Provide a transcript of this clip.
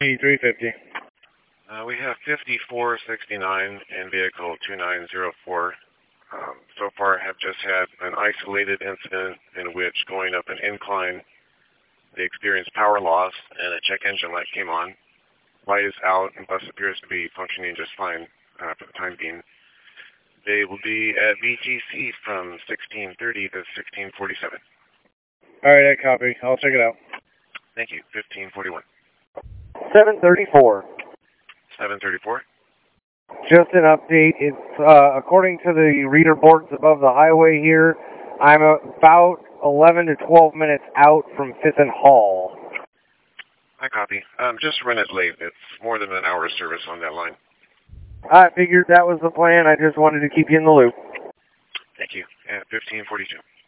350. We have 5469 and vehicle 2904. So far have just had an isolated incident in which going up an incline, they experienced power loss and a check engine light came on. Light is out and bus appears to be functioning just fine for the time being. They will be at VTC from 1630 to 1647. All right, I copy. I'll check it out. Thank you. 1541. 734. 734. Just an update. It's according to the reader boards above the highway here, I'm about 11 to 12 minutes out from 5th and Hall. I copy. Just run it late. It's more than an hour's service on that line. I figured that was the plan. I just wanted to keep you in the loop. Thank you. At 1542.